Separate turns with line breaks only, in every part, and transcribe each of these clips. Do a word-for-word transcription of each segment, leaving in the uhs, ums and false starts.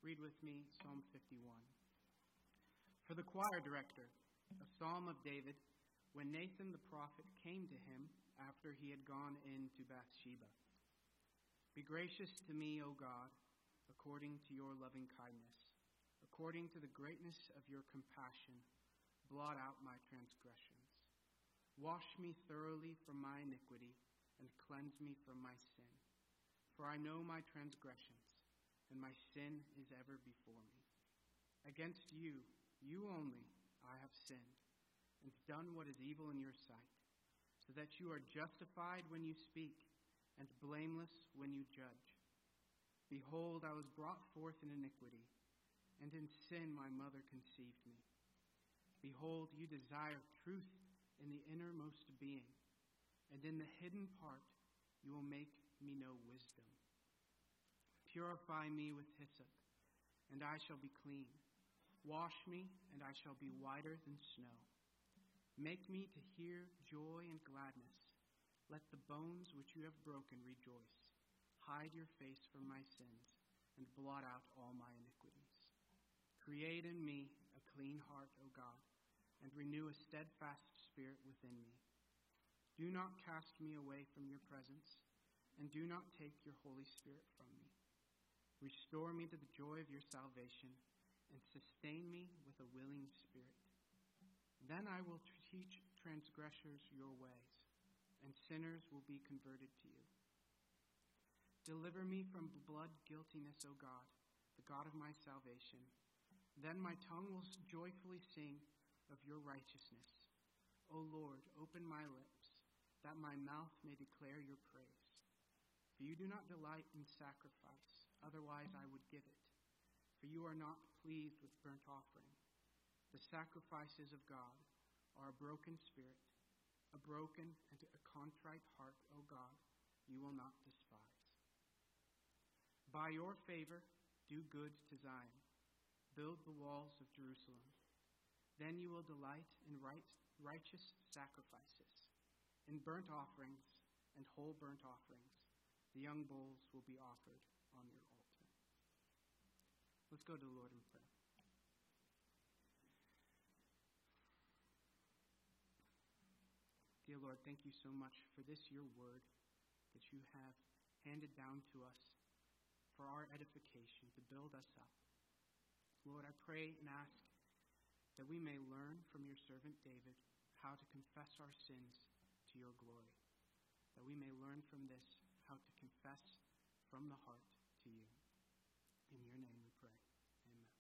Read with me Psalm fifty-one. For the choir director, a psalm of David, when Nathan the prophet came to him after he had gone into Bathsheba. Be gracious to me, O God, according to your loving kindness. According to the greatness of your compassion, blot out my transgressions. Wash me thoroughly from my iniquity and cleanse me from my sin. For I know my transgressions, and my sin is ever before me. Against you, you only, I have sinned, and done what is evil in your sight, so that you are justified when you speak, and blameless when you judge. Behold, I was brought forth in iniquity, and in sin my mother conceived me. Behold, you desire truth in the innermost being, and in the hidden part you will make me know wisdom. Purify me with hyssop, and I shall be clean. Wash me, and I shall be whiter than snow. Make me to hear joy and gladness. Let the bones which you have broken rejoice. Hide your face from my sins, and blot out all my iniquities. Create in me a clean heart, O God, and renew a steadfast spirit within me. Do not cast me away from your presence, and do not take your Holy Spirit from me. Restore me to the joy of your salvation, and sustain me with a willing spirit. Then I will teach transgressors your ways, and sinners will be converted to you. Deliver me from blood guiltiness, O God, the God of my salvation. Then my tongue will joyfully sing of your righteousness. O Lord, open my lips, that my mouth may declare your praise. For you do not delight in sacrifice, otherwise I would give it. For you are not pleased with burnt offering. The sacrifices of God are a broken spirit, a broken and a contrite heart, O God, you will not despise. By your favor, do good to Zion. Build the walls of Jerusalem. Then you will delight in right, righteous sacrifices, in burnt offerings and whole burnt offerings. The young bulls will be offered on your altar. Let's go to the Lord in prayer. Dear Lord, thank you so much for this, your word, that you have handed down to us for our edification, to build us up. Lord, I pray and ask that we may learn from your servant David how to confess our sins to your glory, that we may learn from this how to confess from the heart to you. In your name we pray. Amen.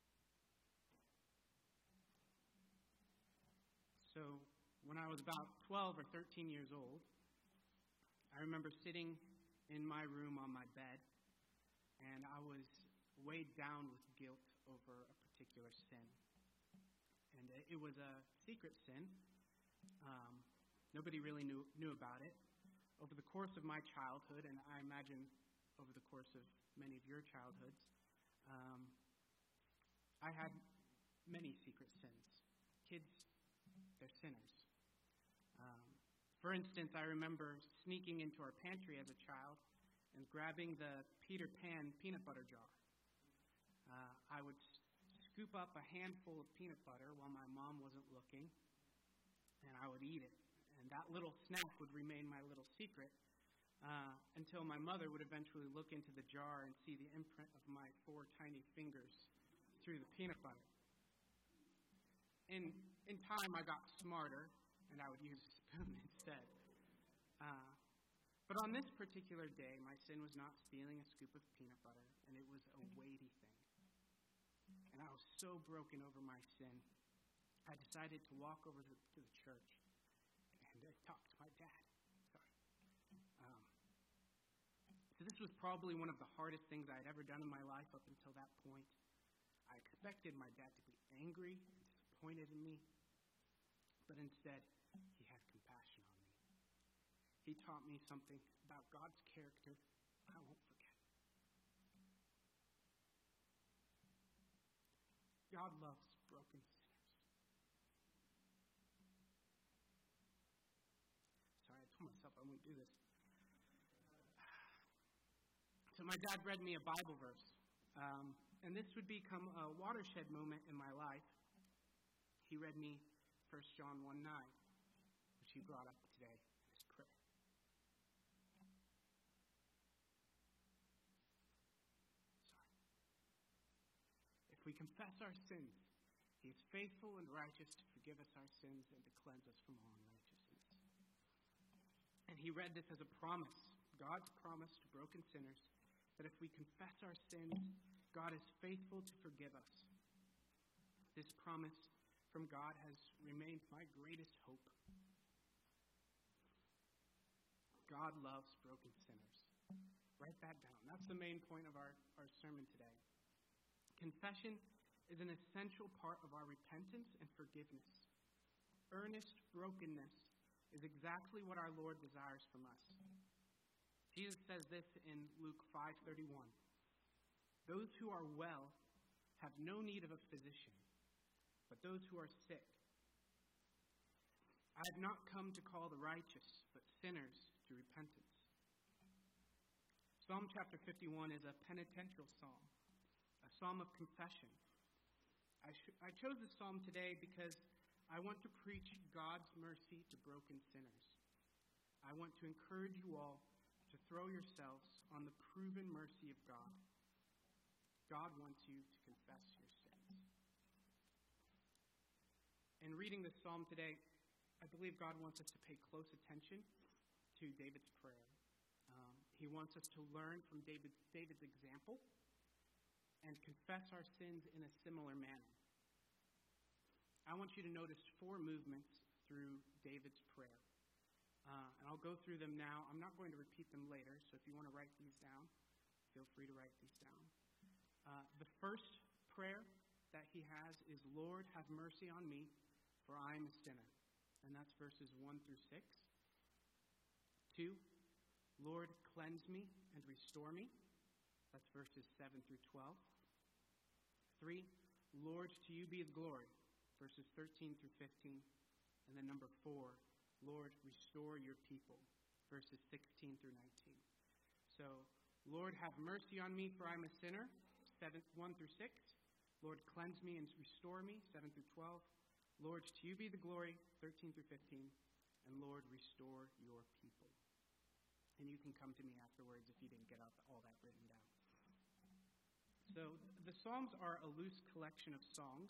So, when I was about twelve or thirteen years old, I remember sitting in my room on my bed, and I was weighed down with guilt over a particular sin. And it was a secret sin. Um, nobody really knew knew about it. Over the course of my childhood, and I imagine over the course of many of your childhoods, um, I had many secret sins. Kids, they're sinners. Um, for instance, I remember sneaking into our pantry as a child and grabbing the Peter Pan peanut butter jar. Uh, I would scoop up a handful of peanut butter while my mom wasn't looking, and I would eat it. And that little snack would remain my little secret uh, until my mother would eventually look into the jar and see the imprint of my four tiny fingers through the peanut butter. In in time, I got smarter, and I would use a spoon instead. Uh, but on this particular day, my sin was not stealing a scoop of peanut butter, and it was a weighty thing. And I was so broken over my sin, I decided to walk over to, to the church and uh, talk to my dad. Sorry. Um, so this was probably one of the hardest things I had ever done in my life up until that point. I expected my dad to be angry and disappointed in me, but instead, he had compassion on me. He taught me something about God's character I won't forget. God loves broken sinners. Sorry, I told myself I wouldn't do this. So my dad read me a Bible verse. Um, and this would become a watershed moment in my life, he read me First John one nine, which he brought up today in his prayer. Sorry. If we confess our sins, he is faithful and righteous to forgive us our sins and to cleanse us from all unrighteousness. And he read this as a promise, God's promise to broken sinners, that if we confess our sins, God is faithful to forgive us. This promise from God has remained my greatest hope. God loves broken sinners. Write that down. That's the main point of our, our sermon today. Confession is an essential part of our repentance and forgiveness. Earnest brokenness is exactly what our Lord desires from us. Jesus says this in Luke five thirty-one. Those who are well have no need of a physician, but those who are sick. I have not come to call the righteous, but sinners to repentance. Psalm chapter fifty-one is a penitential psalm, a psalm of confession. I, sh- I chose this psalm today because I want to preach God's mercy to broken sinners. I want to encourage you all to throw yourselves on the proven mercy of God. God wants you to confess your sins. In reading this psalm today, I believe God wants us to pay close attention to David's prayer. Um, he wants us to learn from David, David's example and confess our sins in a similar manner. I want you to notice four movements through David's prayer. Uh, and I'll go through them now. I'm not going to repeat them later, so if you want to write these down, feel free to write these down. Uh, the first prayer that he has is, Lord, have mercy on me, for I am a sinner. And that's verses one through six. Two, Lord, cleanse me and restore me. That's verses seven through twelve. Three, Lord, to you be the glory, verses thirteen through fifteen. And then number four, Lord, restore your people, verses sixteen through nineteen. So, Lord, have mercy on me, for I am a sinner, seven, one through six. Lord, cleanse me and restore me, seven through twelve. Lord, to you be the glory, thirteen through fifteen. And Lord, restore your people. And you can come to me afterwards if you didn't get up all that written down. So, the Psalms are a loose collection of songs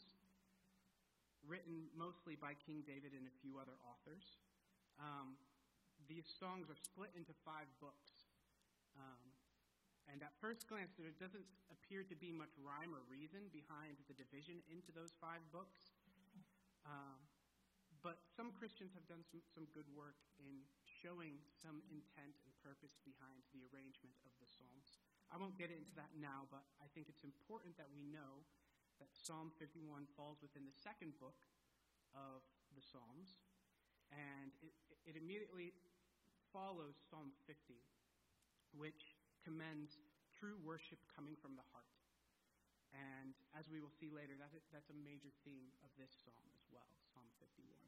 written mostly by King David and a few other authors. Um, these songs are split into five books. Um, and at first glance, there doesn't appear to be much rhyme or reason behind the division into those five books. Um, but some Christians have done some, some good work in showing some intent and purpose behind the arrangement of the Psalms. I won't get into that now, but I think it's important that we know that Psalm fifty-one falls within the second book of the Psalms, and it, it immediately follows Psalm fifty, which commends true worship coming from the heart. And as we will see later, that, that's a major theme of this psalm as well, Psalm fifty-one.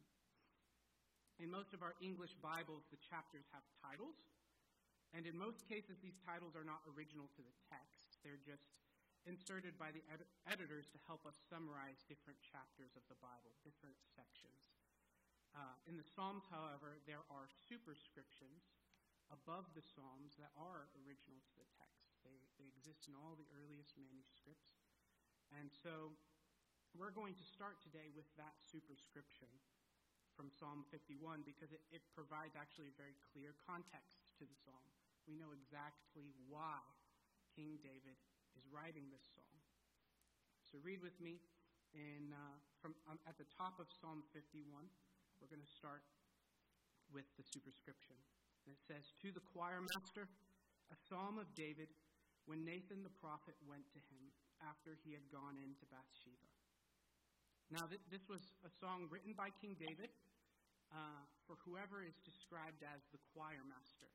In most of our English Bibles, the chapters have titles, and in most cases, these titles are not original to the text. They're just inserted by the ed- editors to help us summarize different chapters of the Bible, different sections. Uh, in the Psalms, however, there are superscriptions above the Psalms that are original to the text. They, they exist in all the earliest manuscripts. And so we're going to start today with that superscription from Psalm fifty-one because it, it provides actually a very clear context to the psalm. We know exactly why King David is writing this psalm. So read with me in uh, from um, at the top of Psalm fifty-one. We're going to start with the superscription. And it says, "To the choir master, a psalm of David, when Nathan the prophet went to him after he had gone into Bathsheba." Now, th- this was a song written by King David uh, for whoever is described as the choir master.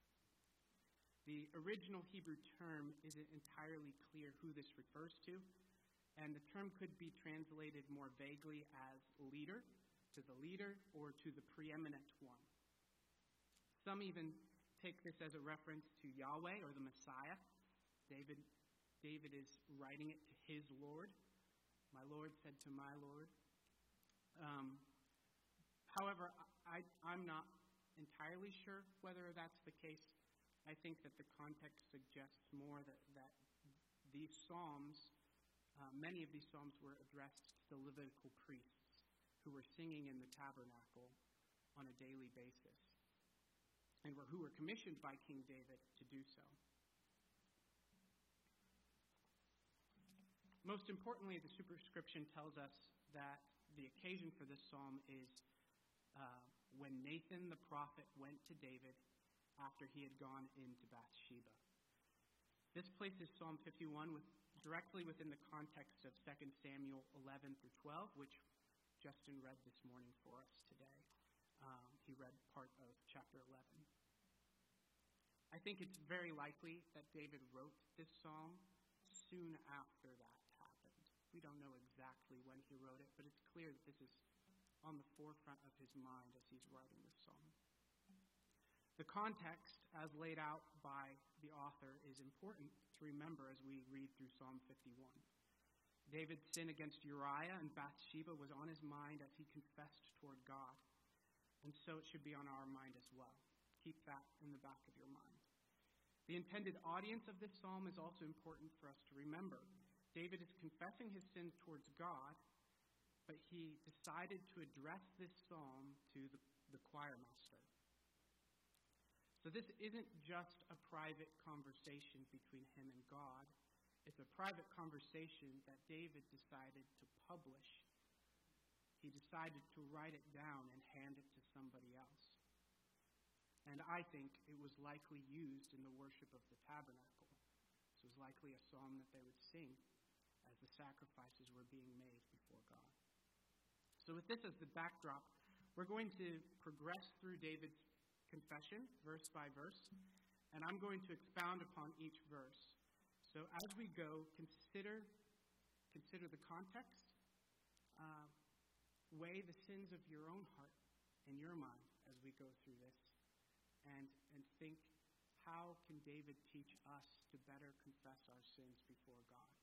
The original Hebrew term isn't entirely clear who this refers to, and the term could be translated more vaguely as leader, to the leader, or to the preeminent one. Some even take this as a reference to Yahweh or the Messiah. David, David is writing it to his Lord. My Lord said to my Lord. Um, however, I, I'm not entirely sure whether that's the case. I think that the context suggests more that, that these psalms, uh, many of these psalms were addressed to the Levitical priests who were singing in the tabernacle on a daily basis, and were, who were commissioned by King David to do so. Most importantly, the superscription tells us that the occasion for this psalm is uh, when Nathan the prophet went to David after he had gone into Bathsheba. This places Psalm fifty-one with, directly within the context of Second Samuel eleven through twelve, which Justin read this morning for us today. Um, he read part of chapter eleven. I think it's very likely that David wrote this psalm soon after that happened. We don't know exactly when he wrote it, but it's clear that this is on the forefront of his mind as he's writing this psalm. The context, as laid out by the author, is important to remember as we read through Psalm fifty-one. David's sin against Uriah and Bathsheba was on his mind as he confessed toward God, and so it should be on our mind as well. Keep that in the back of your mind. The intended audience of this psalm is also important for us to remember. David is confessing his sins towards God, but he decided to address this psalm to the, the choir master. So this isn't just a private conversation between him and God. It's a private conversation that David decided to publish. He decided to write it down and hand it to somebody else. And I think it was likely used in the worship of the tabernacle. This was likely a psalm that they would sing as the sacrifices were being made before God. So with this as the backdrop, we're going to progress through David's confession, verse by verse, and I'm going to expound upon each verse. So as we go, consider consider the context, uh, weigh the sins of your own heart and your mind as we go through this, and and think, how can David teach us to better confess our sins before God?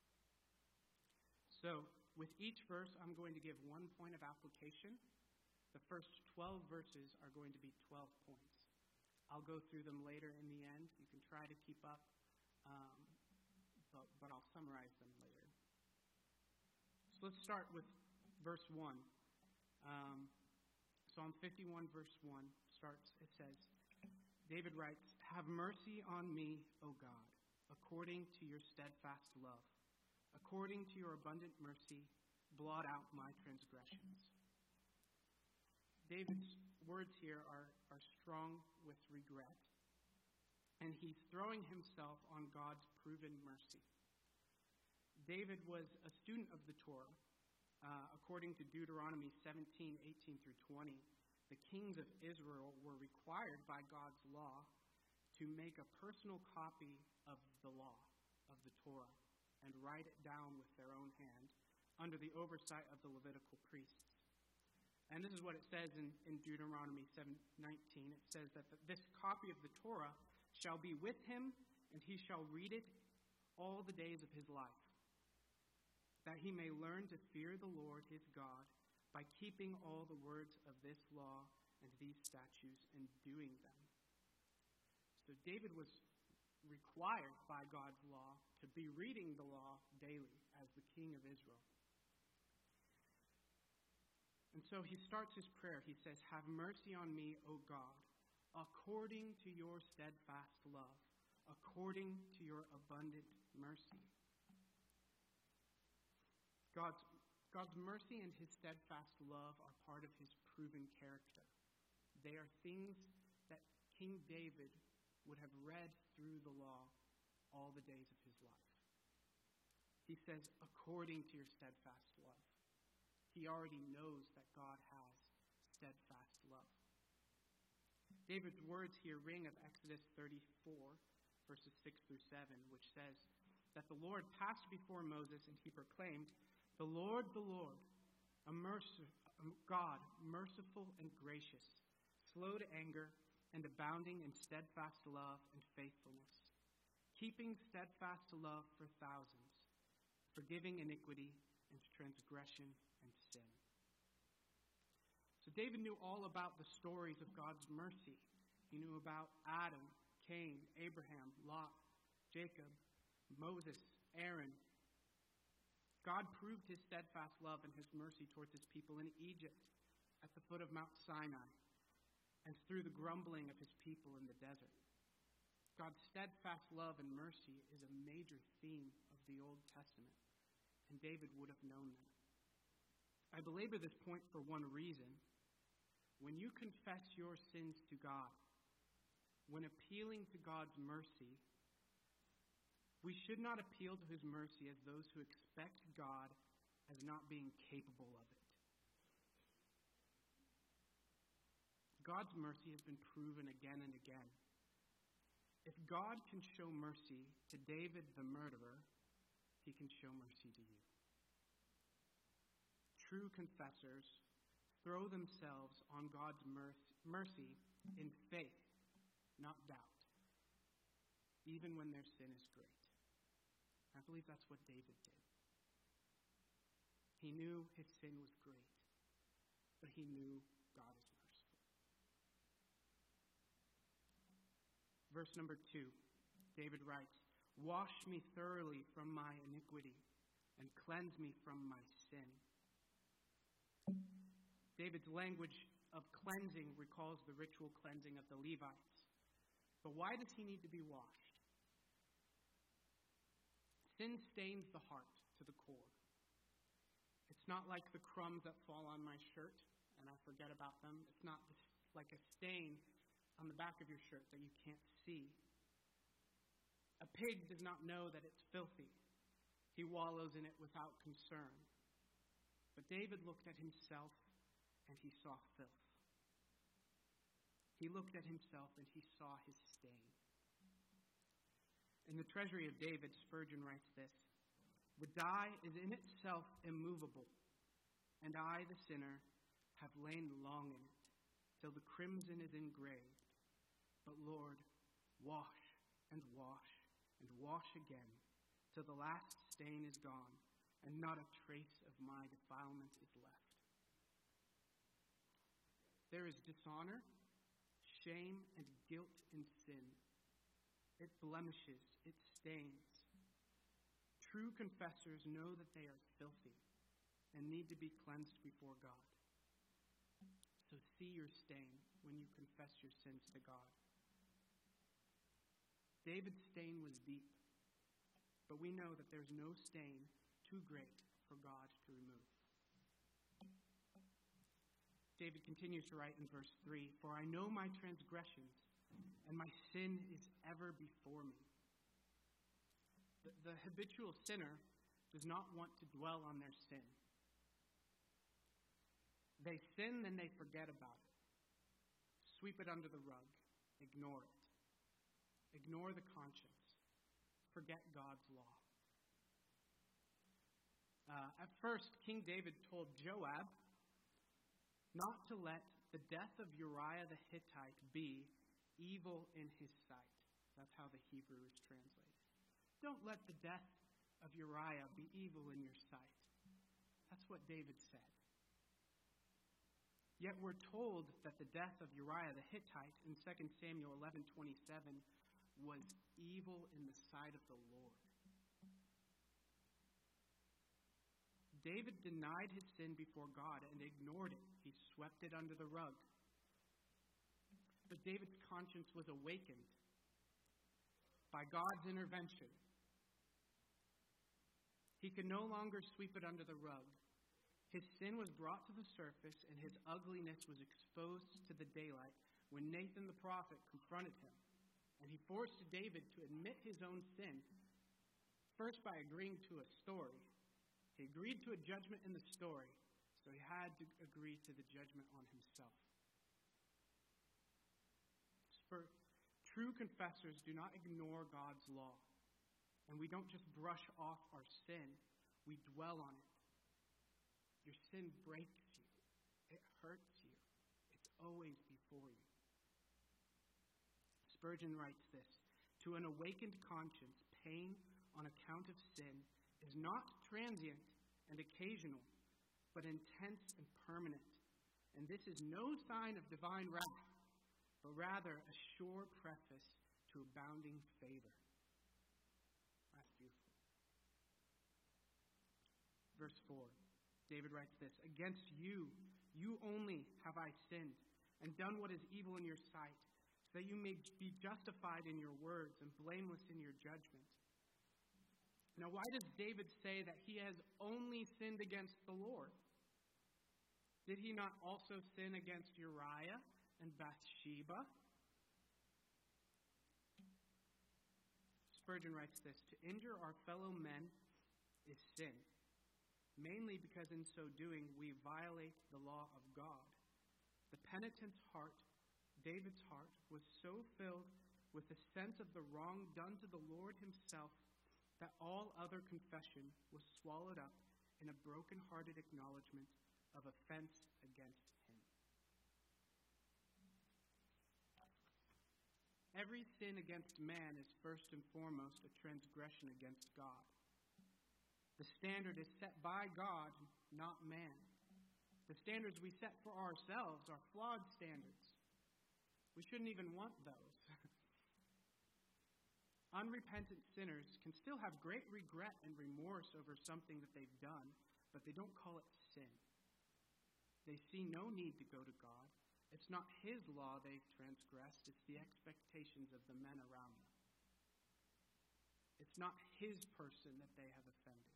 So with each verse, I'm going to give one point of application. The first twelve verses are going to be twelve points. I'll go through them later in the end. You can try to keep up, um, but, but I'll summarize them later. So let's start with verse one. Um, Psalm fifty-one, verse one starts, it says, David writes, "Have mercy on me, O God, according to your steadfast love. According to your abundant mercy, blot out my transgressions." David's words here are, are strong with regret, and he's throwing himself on God's proven mercy. David was a student of the Torah. Uh, according to Deuteronomy seventeen, eighteen through twenty, the kings of Israel were required by God's law to make a personal copy of the law, of the Torah, and write it down with their own hand under the oversight of the Levitical priests. And this is what it says in, in Deuteronomy seven nineteen. It says that the, this copy of the Torah shall be with him, and he shall read it all the days of his life, that he may learn to fear the Lord his God by keeping all the words of this law and these statutes and doing them. So David was required by God's law to be reading the law daily as the king of Israel. And so he starts his prayer. He says, "Have mercy on me, O God, according to your steadfast love, according to your abundant mercy." God's, God's mercy and his steadfast love are part of his proven character. They are things that King David would have read through the law all the days of his life. He says, according to your steadfast love. He already knows that God has steadfast love. David's words here ring of Exodus thirty-four, verses six through seven, which says that the Lord passed before Moses and he proclaimed, "The Lord, the Lord, a mercy, a God, merciful and gracious, slow to anger and abounding in steadfast love and faithfulness, keeping steadfast love for thousands, forgiving iniquity and transgression and sin. So David knew all about the stories of God's mercy. He knew about Adam, Cain, Abraham, Lot, Jacob, Moses, Aaron. God proved his steadfast love and his mercy towards his people in Egypt, at the foot of Mount Sinai, and through the grumbling of his people in the desert. God's steadfast love and mercy is a major theme of the Old Testament, and David would have known that. I belabor this point for one reason. When you confess your sins to God, when appealing to God's mercy, we should not appeal to his mercy as those who expect God as not being capable of it. God's mercy has been proven again and again. If God can show mercy to David the murderer, he can show mercy to you. True confessors throw themselves on God's mercy in faith, not doubt, even when their sin is great. I believe that's what David did. He knew his sin was great, but he knew God is merciful. Verse number two, David writes, "Wash me thoroughly from my iniquity and cleanse me from my sin." David's language of cleansing recalls the ritual cleansing of the Levites. But why does he need to be washed? Sin stains the heart to the core. It's not like the crumbs that fall on my shirt and I forget about them. It's not like a stain on the back of your shirt that you can't see. A pig does not know that it's filthy. He wallows in it without concern. But David looked at himself and he saw filth. He looked at himself and he saw his stain. In the Treasury of David, Spurgeon writes this, "The die is in itself immovable, and I, the sinner, have lain long in it, till the crimson is engraved. But Lord, wash and wash and wash again, till the last stain is gone, and not a trace of my defilement is left." There is dishonor, shame, and guilt in sin. It blemishes, it stains. True confessors know that they are filthy and need to be cleansed before God. So see your stain when you confess your sins to God. David's stain was deep, but we know that there's no stain too great for God to remove. David continues to write in verse three, "For I know my transgressions, and my sin is ever before me." The, the habitual sinner does not want to dwell on their sin. They sin, then they forget about it. Sweep it under the rug. Ignore it. Ignore the conscience. Forget God's law. Uh, at first, King David told Joab not to let the death of Uriah the Hittite be evil in his sight. That's how the Hebrew is translated. Don't let the death of Uriah be evil in your sight. That's what David said. Yet we're told that the death of Uriah the Hittite in Second Samuel eleven twenty-seven was evil in the sight of the Lord. David denied his sin before God and ignored it. He swept it under the rug. But David's conscience was awakened by God's intervention. He could no longer sweep it under the rug. His sin was brought to the surface, and his ugliness was exposed to the daylight when Nathan the prophet confronted him. And he forced David to admit his own sin, first by agreeing to a story. He agreed to a judgment in the story, so he had to agree to the judgment on himself. For true confessors do not ignore God's law. And we don't just brush off our sin, we dwell on it. Your sin breaks you. It hurts you. It's always before you. Spurgeon writes this, "To an awakened conscience, pain on account of sin is not transient and occasional, but intense and permanent. And this is no sign of divine wrath, but rather a sure preface to abounding favor. That's beautiful. Verse four, David writes this, "Against you, you only have I sinned, and done what is evil in your sight, so that you may be justified in your words and blameless in your judgment." Now, why does David say that he has only sinned against the Lord? Did he not also sin against Uriah and Bathsheba? Spurgeon writes this, "To injure our fellow men is sin, mainly because in so doing we violate the law of God." The penitent's heart, David's heart, was so filled with the sense of the wrong done to the Lord himself that all other confession was swallowed up in a broken-hearted acknowledgement of offense against him. Every sin against man is first and foremost a transgression against God. The standard is set by God, not man. The standards we set for ourselves are flawed standards. We shouldn't even want those. Unrepentant sinners can still have great regret and remorse over something that they've done, but they don't call it sin. They see no need to go to God. It's not His law they've transgressed, it's the expectations of the men around them. It's not His person that they have offended.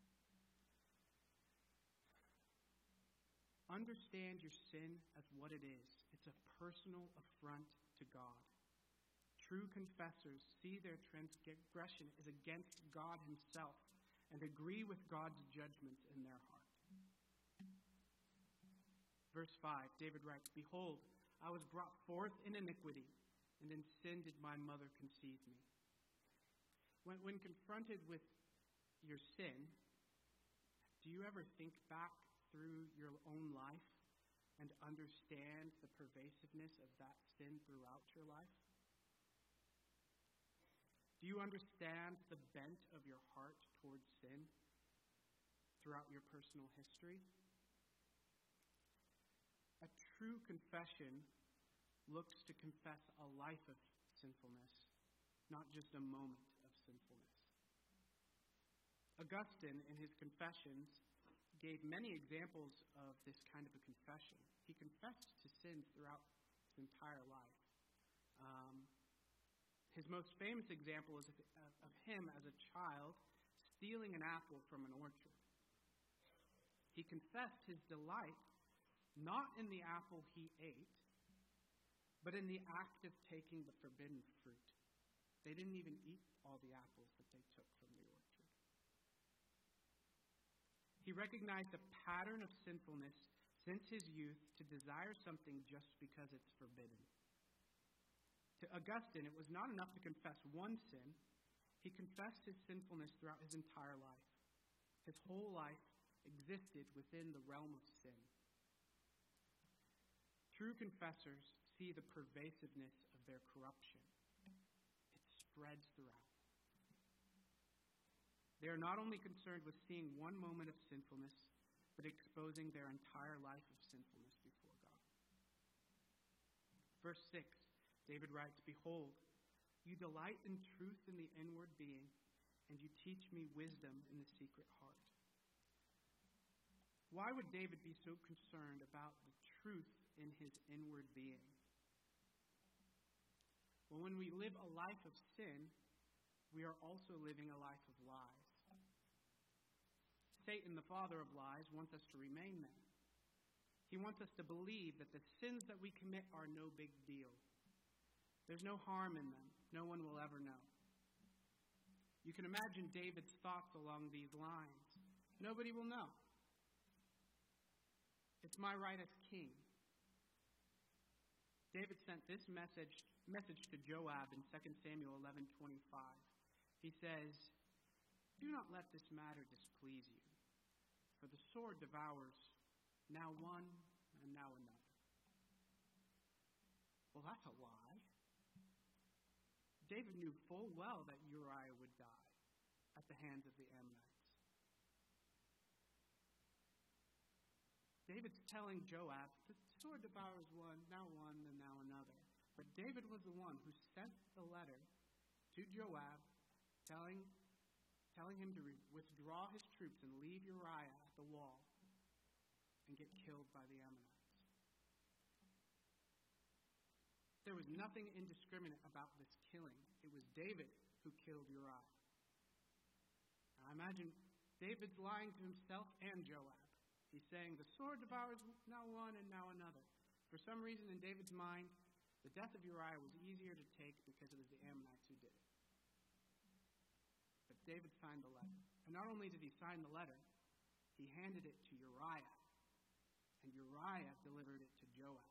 Understand your sin as what it is. It's a personal affront to God. True confessors see their transgression is against God Himself and agree with God's judgment in their heart. Verse five, David writes, "Behold, I was brought forth in iniquity, and in sin did my mother conceive me." When, when confronted with your sin, do you ever think back through your own life and understand the pervasiveness of that sin throughout your life? Do you understand the bent of your heart towards sin throughout your personal history? A true confession looks to confess a life of sinfulness, not just a moment of sinfulness. Augustine, in his Confessions, gave many examples of this kind of a confession. He confessed to sins throughout his entire life. Um, his most famous example is of, of him as a child stealing an apple from an orchard. He confessed his delight not in the apple he ate, but in the act of taking the forbidden fruit. They didn't even eat all the apples that they took from the orchard. He recognized a pattern of sinfulness since his youth to desire something just because it's forbidden. To Augustine, it was not enough to confess one sin. He confessed his sinfulness throughout his entire life. His whole life existed within the realm of sin. True confessors see the pervasiveness of their corruption. It spreads throughout. They are not only concerned with seeing one moment of sinfulness, but exposing their entire life of sinfulness before God. Verse six, David writes, "Behold, you delight in truth in the inward being, and you teach me wisdom in the secret heart." Why would David be so concerned about the truth in his inward being? Well, when we live a life of sin, we are also living a life of lies. Satan, the father of lies, wants us to remain them. He wants us to believe that the sins that we commit are no big deal. There's no harm in them. No one will ever know. You can imagine David's thoughts along these lines. Nobody will know. It's my right as king. David sent this message message to Joab in Second Samuel eleven twenty-five. He says, "Do not let this matter displease you, for the sword devours now one and now another." Well, that's a lie. David knew full well that Uriah would die at the hands of the Ammonites. David's telling Joab, the sword devours one, now one, and now another. But David was the one who sent the letter to Joab telling, telling him to re- withdraw his troops and leave Uriah at the wall and get killed by the Ammonites. There was nothing indiscriminate about this killing. It was David who killed Uriah. Now, I imagine David's lying to himself and Joab. He's saying, the sword devours now one and now another. For some reason in David's mind, the death of Uriah was easier to take because it was the Ammonites who did it. But David signed the letter. And not only did he sign the letter, he handed it to Uriah. And Uriah delivered it to Joab.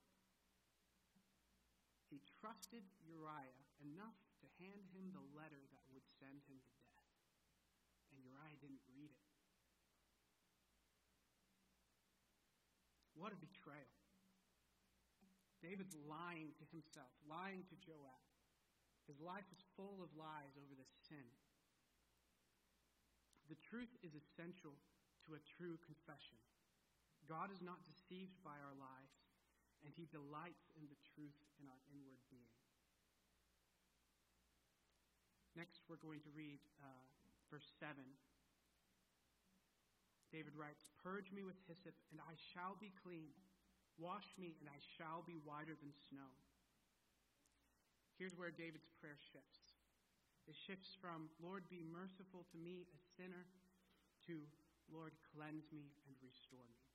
He trusted Uriah enough to hand him the letter that would send him to death. And Uriah didn't read it. What a betrayal. David's lying to himself, lying to Joab. His life is full of lies over this sin. The truth is essential to a true confession. God is not deceived by our lies, and he delights in the truth in our inward being. Next, we're going to read uh, verse seven. David writes, "Purge me with hyssop, and I shall be clean. Wash me, and I shall be whiter than snow." Here's where David's prayer shifts. It shifts from, "Lord, be merciful to me, a sinner," to, "Lord, cleanse me and restore me."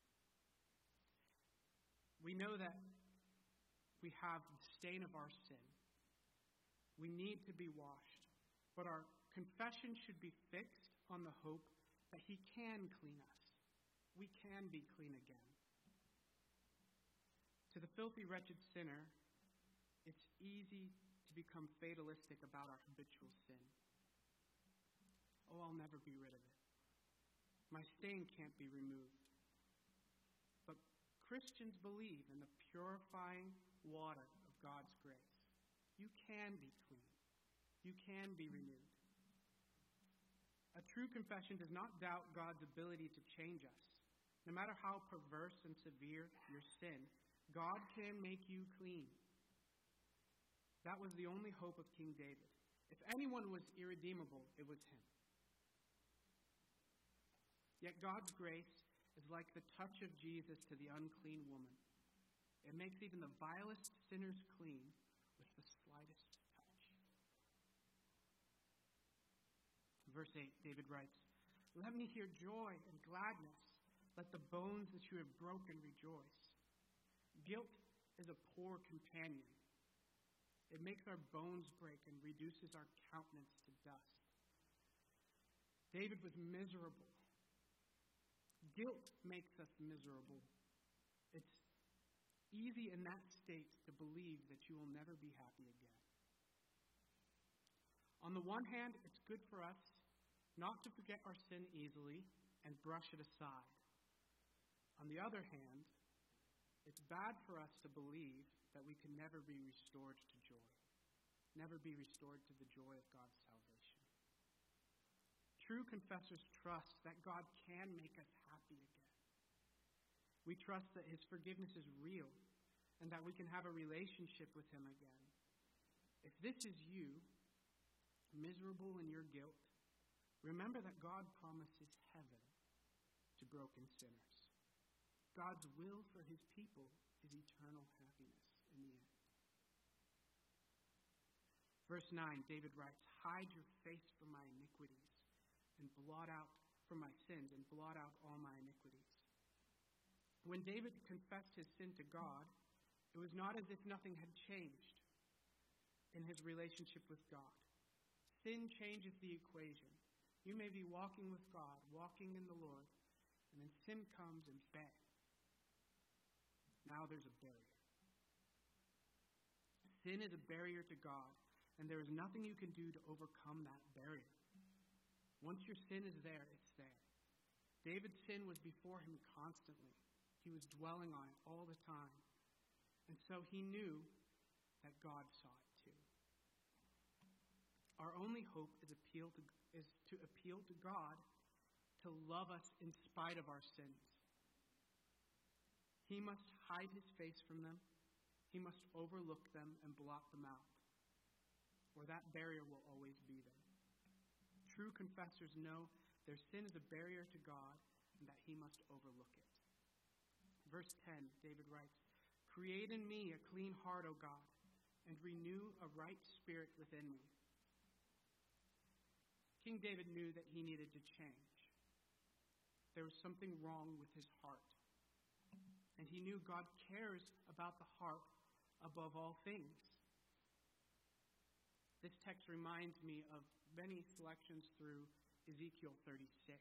We know that we have the stain of our sin. We need to be washed. But our confession should be fixed on the hope that he can clean us. We can be clean again. To the filthy, wretched sinner, it's easy to become fatalistic about our habitual sin. Oh, I'll never be rid of it. My stain can't be removed. But Christians believe in the purifying water of God's grace. You can be clean. You can be renewed. A true confession does not doubt God's ability to change us. No matter how perverse and severe your sin, God can make you clean. That was the only hope of King David. If anyone was irredeemable, it was him. Yet God's grace is like the touch of Jesus to the unclean woman. It makes even the vilest sinners clean with the slightest touch. Verse eight, David writes, "Let me hear joy and gladness. Let the bones that you have broken rejoice." Guilt is a poor companion. It makes our bones break and reduces our countenance to dust. David was miserable. Guilt makes us miserable. It's easy in that state to believe that you will never be happy again. On the one hand, it's good for us not to forget our sin easily and brush it aside. On the other hand, it's bad for us to believe that we can never be restored to joy, never be restored to the joy of God's salvation. True confessors trust that God can make us happy again. We trust that his forgiveness is real and that we can have a relationship with him again. If this is you, miserable in your guilt, remember that God promises heaven to broken sinners. God's will for his people is eternal happiness in the end. Verse nine, David writes, "Hide your face from my iniquities and blot out from my sins and blot out all my iniquities." When David confessed his sin to God, it was not as if nothing had changed in his relationship with God. Sin changes the equation. You may be walking with God, walking in the Lord, and then sin comes and bang. Now there's a barrier. Sin is a barrier to God, and there is nothing you can do to overcome that barrier. Once your sin is there, it's there. David's sin was before him constantly. He was dwelling on it all the time. And so he knew that God saw it too. Our only hope is appeal to, is to appeal to God to love us in spite of our sins. He must hide his face from them. He must overlook them and blot them out, or that barrier will always be there. True confessors know their sin is a barrier to God and that he must overlook it. Verse ten, David writes, "Create in me a clean heart, O God, and renew a right spirit within me." King David knew that he needed to change. There was something wrong with his heart. And he knew God cares about the heart above all things. This text reminds me of many selections through Ezekiel thirty-six.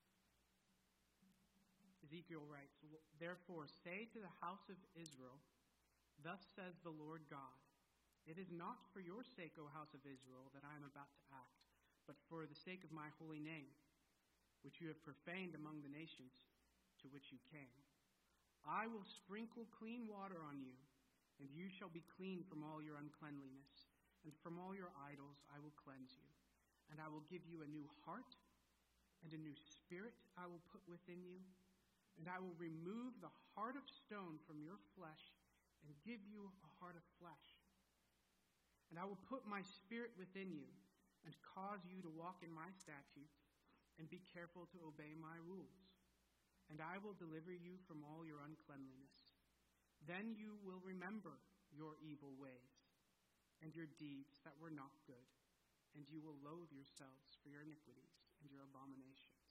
Ezekiel writes, "Therefore say to the house of Israel, thus says the Lord God, it is not for your sake, O house of Israel, that I am about to act, but for the sake of my holy name, which you have profaned among the nations to which you came. I will sprinkle clean water on you, and you shall be clean from all your uncleanliness, and from all your idols I will cleanse you. And I will give you a new heart, and a new spirit I will put within you, and I will remove the heart of stone from your flesh, and give you a heart of flesh. And I will put my spirit within you, and cause you to walk in my statutes, and be careful to obey my rules. And I will deliver you from all your uncleanliness. Then you will remember your evil ways, and your deeds that were not good, and you will loathe yourselves for your iniquities and your abominations."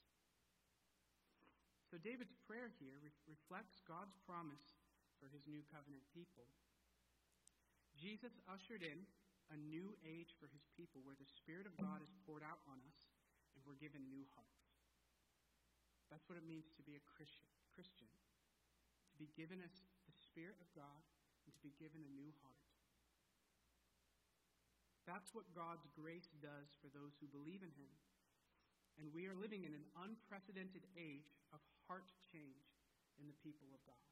So David's prayer here re- reflects God's promise for his new covenant people. Jesus ushered in a new age for his people where the Spirit of God is poured out on us and we're given new hearts. That's what it means to be a Christian. Christian. To be given us the Spirit of God and to be given a new heart. That's what God's grace does for those who believe in him. And we are living in an unprecedented age of heart change in the people of God.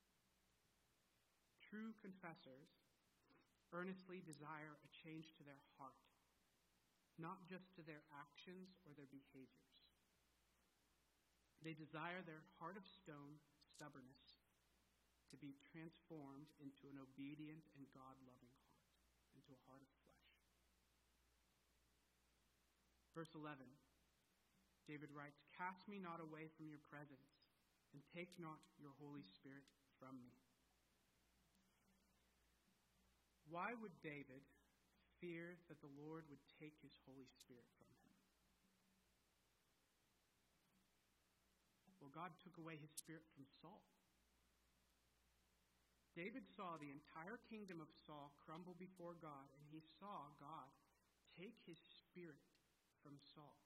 True confessors earnestly desire a change to their heart, not just to their actions or their behaviors. They desire their heart of stone, stubbornness, to be transformed into an obedient and God-loving heart, into a heart of flesh. Verse eleven, David writes, "Cast me not away from your presence, and take not your Holy Spirit from me." Why would David fear that the Lord would take his Holy Spirit from him? Well, God took away his spirit from Saul. David saw the entire kingdom of Saul crumble before God, and he saw God take his spirit from Saul.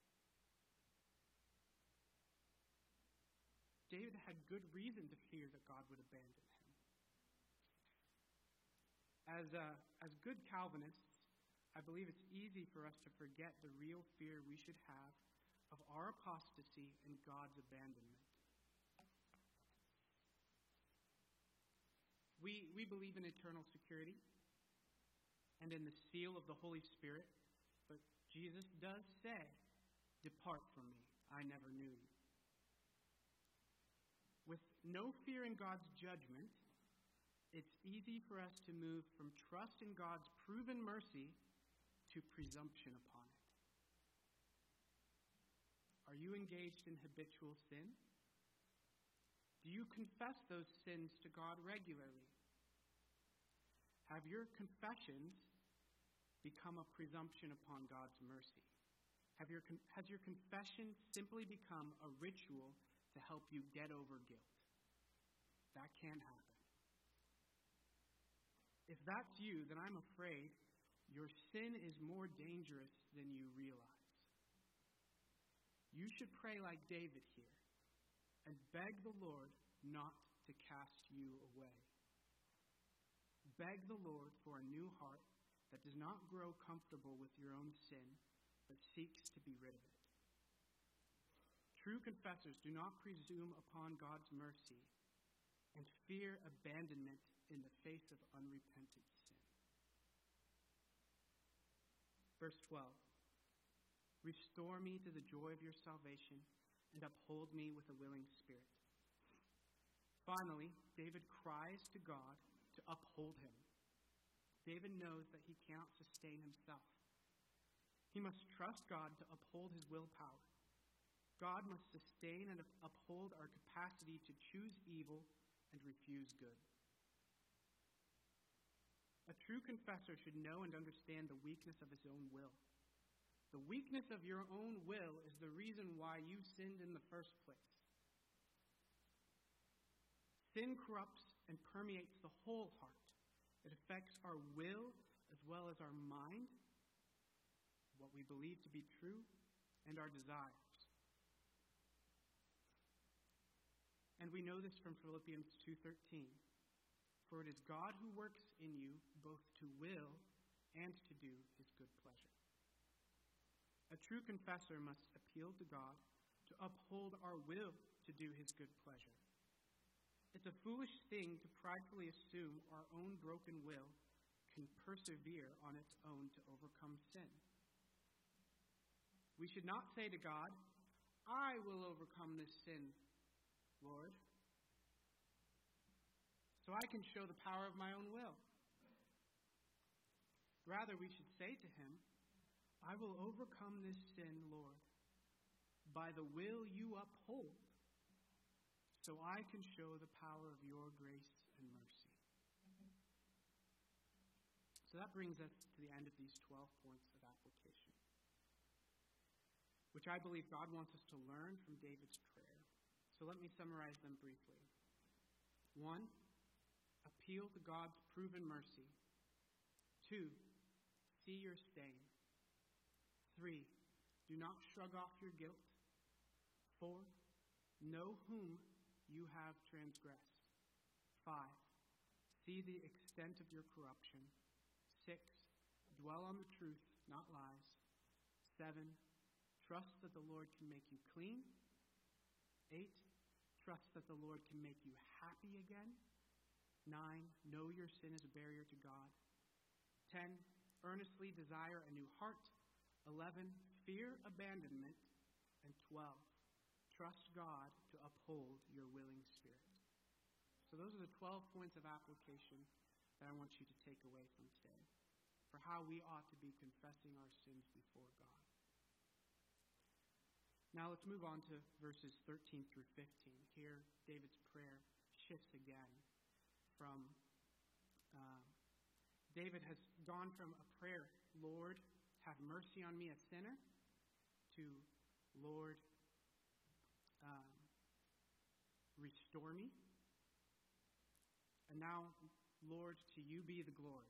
David had good reason to fear that God would abandon him. As, uh, as good Calvinists, I believe it's easy for us to forget the real fear we should have of our apostasy and God's abandonment. We, we believe in eternal security and in the seal of the Holy Spirit, but Jesus does say, "Depart from me, I never knew you." With no fear in God's judgment, it's easy for us to move from trust in God's proven mercy to presumption upon it. Are you engaged in habitual sin? Do you confess those sins to God regularly? Have your confessions become a presumption upon God's mercy? Have your, has your confession simply become a ritual to help you get over guilt? That can happen. If that's you, then I'm afraid your sin is more dangerous than you realize. You should pray like David here and beg the Lord not to cast you away. Beg the Lord for a new heart that does not grow comfortable with your own sin, but seeks to be rid of it. True confessors do not presume upon God's mercy and fear abandonment in the face of unrepented sin. Verse twelve, "Restore me to the joy of your salvation, and uphold me with a willing spirit." Finally, David cries to God to uphold him. David knows that he cannot sustain himself. He must trust God to uphold his willpower. God must sustain and uphold our capacity to choose evil and refuse good. A true confessor should know and understand the weakness of his own will. The weakness of your own will is the reason why you sinned in the first place. Sin corrupts and permeates the whole heart. It affects our will as well as our mind, what we believe to be true, and our desires. And we know this from Philippians two thirteen. For it is God who works in you both to will and to do his good pleasure. A true confessor must appeal to God to uphold our will to do his good pleasure. It's a foolish thing to pridefully assume our own broken will can persevere on its own to overcome sin. We should not say to God, I will overcome this sin, Lord, so I can show the power of my own will. Rather, we should say to him, I will overcome this sin, Lord, by the will you uphold, so I can show the power of your grace and mercy. So that brings us to the end of these twelve points of application, which I believe God wants us to learn from David's prayer. So let me summarize them briefly. One, appeal to God's proven mercy. Two, see your stain. Three, do not shrug off your guilt. Four, know whom you have transgressed. Five, see the extent of your corruption. Six, dwell on the truth, not lies. Seven, trust that the Lord can make you clean. Eight, trust that the Lord can make you happy again. Nine, know your sin is a barrier to God. Ten, earnestly desire a new heart. Eleven, fear abandonment. And twelve, trust God to uphold your willing spirit. So those are the twelve points of application that I want you to take away from today for how we ought to be confessing our sins before God. Now let's move on to verses thirteen through fifteen. Here, David's prayer shifts again from, uh, David has gone from a prayer, Lord, have mercy on me, a sinner, to Lord, um, restore me. And now, Lord, to you be the glory.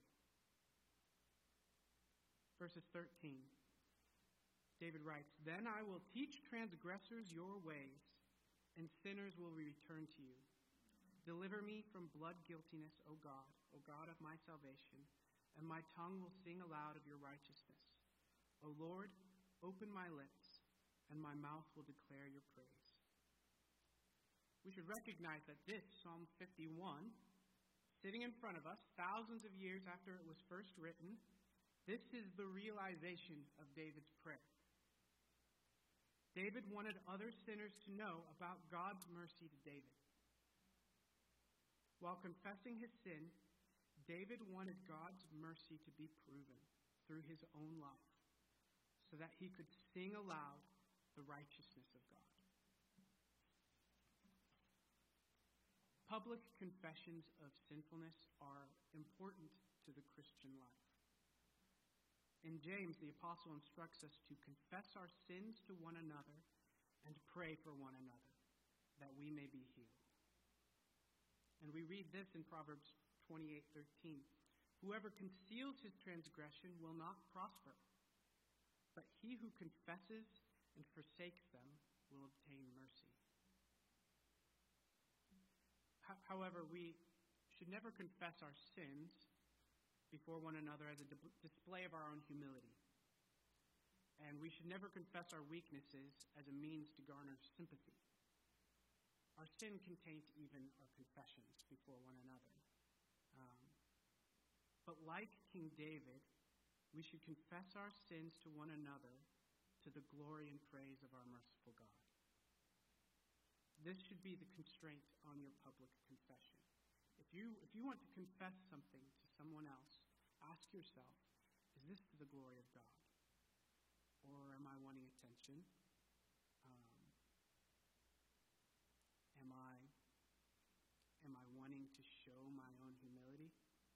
Verses thirteen. David writes, Then I will teach transgressors your ways, and sinners will return to you. Deliver me from blood guiltiness, O God, O God of my salvation, and my tongue will sing aloud of your righteousness. O Lord, open my lips, and my mouth will declare your praise. We should recognize that this, Psalm fifty-one, sitting in front of us, thousands of years after it was first written, this is the realization of David's prayer. David wanted other sinners to know about God's mercy to David. While confessing his sin, David wanted God's mercy to be proven through his own life so that he could sing aloud the righteousness of God. Public confessions of sinfulness are important to the Christian life. In James, the apostle instructs us to confess our sins to one another and pray for one another, that we may be healed. And we read this in Proverbs twenty-eight thirteen. Whoever conceals his transgression will not prosper, but he who confesses and forsakes them will obtain mercy. However, we should never confess our sins before one another as a display of our own humility. And we should never confess our weaknesses as a means to garner sympathy. Our sin can taint even our confessions before one another. Um, but like King David, we should confess our sins to one another to the glory and praise of our merciful God. this should be the constraint on your public confession. If you, if you want to confess something to someone else, ask yourself, is this to the glory of God? Or am I wanting attention? Um, am I am I wanting to show my own humility?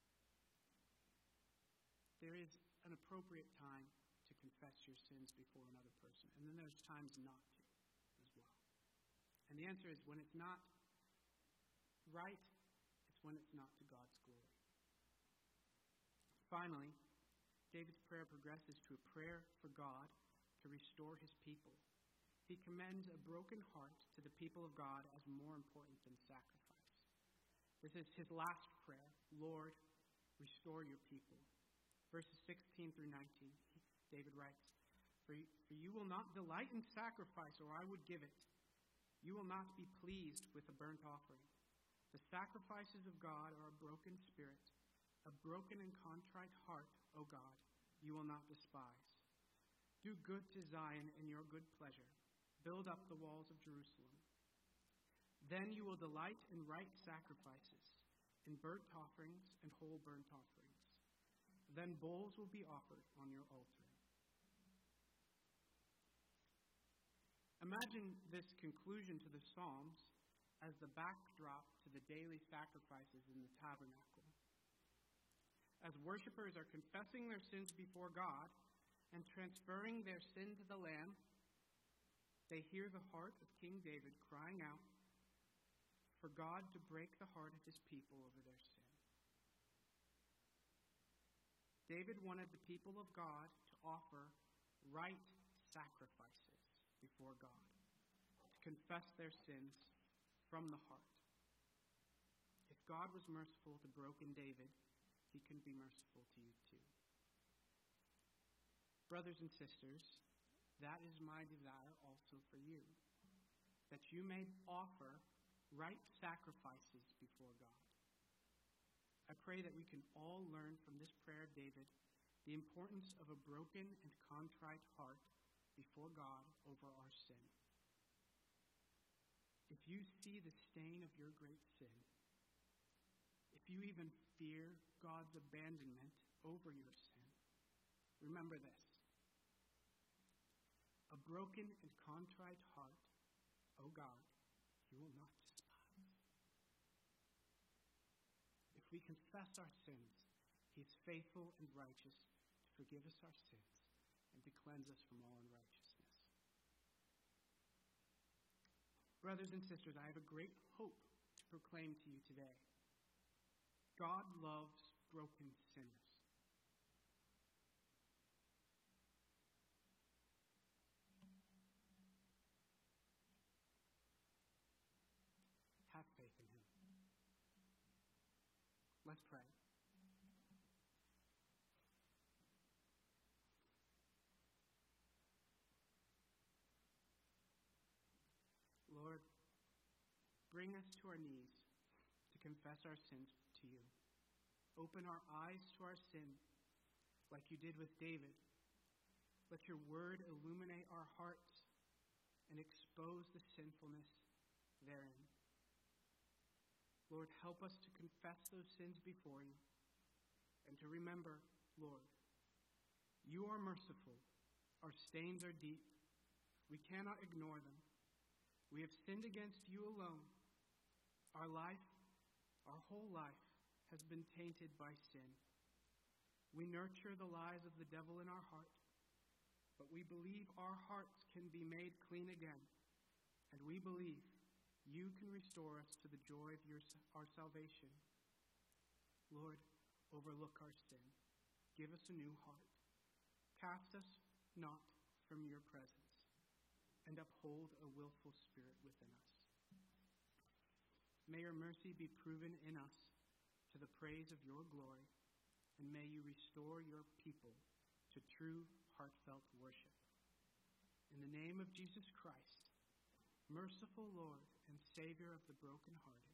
There is an appropriate time to confess your sins before another person, and then there's times not to as well. And the answer is when it's not right, it's when it's not to God's glory. Finally, David's prayer progresses to a prayer for God to restore his people. He commends a broken heart to the people of God as more important than sacrifice. This is his last prayer. Lord, restore your people. Verses sixteen through nineteen, David writes, For you, for you will not delight in sacrifice, or I would give it. You will not be pleased with a burnt offering. The sacrifices of God are a broken spirit, a broken and contrite heart, O God, you will not despise. Do good to Zion in your good pleasure. Build up the walls of Jerusalem. Then you will delight in right sacrifices, in burnt offerings and whole burnt offerings. Then bowls will be offered on your altar. Imagine this conclusion to the Psalms as the backdrop to the daily sacrifices in the tabernacle. As worshipers are confessing their sins before God and transferring their sin to the Lamb, they hear the heart of King David crying out for God to break the heart of his people over their sin. David wanted the people of God to offer right sacrifices before God, to confess their sins from the heart. If God was merciful to broken David, he can be merciful to you too. Brothers and sisters, that is my desire also for you, that you may offer right sacrifices before God. I pray that we can all learn from this prayer of David the importance of a broken and contrite heart before God over our sin. If you see the stain of your great sin, if you even fear God's abandonment over your sin, remember this. A broken and contrite heart, O God, you will not despise. If we confess our sins, he is faithful and righteous to forgive us our sins and to cleanse us from all unrighteousness. Brothers and sisters, I have a great hope to proclaim to you today. God loves broken sinners. Have faith in him. Let's pray. Lord, bring us to our knees to confess our sins to you. Open our eyes to our sin like you did with David. Let your word illuminate our hearts and expose the sinfulness therein. Lord, help us to confess those sins before you and to remember, Lord, you are merciful. Our stains are deep. We cannot ignore them. We have sinned against you alone. Our life, our whole life, has been tainted by sin. We nurture the lies of the devil in our heart, but we believe our hearts can be made clean again, and we believe you can restore us to the joy of your, our salvation. Lord, overlook our sin. Give us a new heart. Cast us not from your presence, and uphold a willful spirit within us. May your mercy be proven in us to the praise of your glory, and may you restore your people to true, heartfelt worship. In the name of Jesus Christ, merciful Lord and Savior of the brokenhearted,